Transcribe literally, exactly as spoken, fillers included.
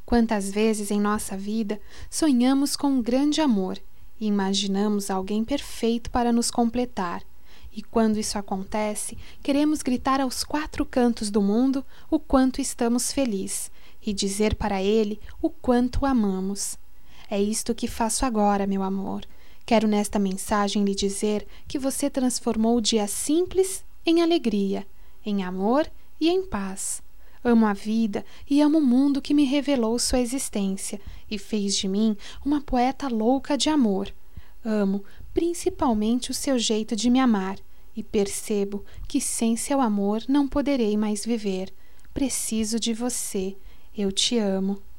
Quantas vezes em nossa vida sonhamos com um grande amor e imaginamos alguém perfeito para nos completar. E quando isso acontece, queremos gritar aos quatro cantos do mundo o quanto estamos felizes e dizer para ele o quanto o amamos. É isto que faço agora, meu amor. Quero nesta mensagem lhe dizer que você transformou o dia simples em alegria, em amor e em paz. Amo a vida e amo o mundo que me revelou sua existência e fez de mim uma poeta louca de amor. Amo principalmente o seu jeito de me amar e percebo que sem seu amor não poderei mais viver. Preciso de você. Eu te amo.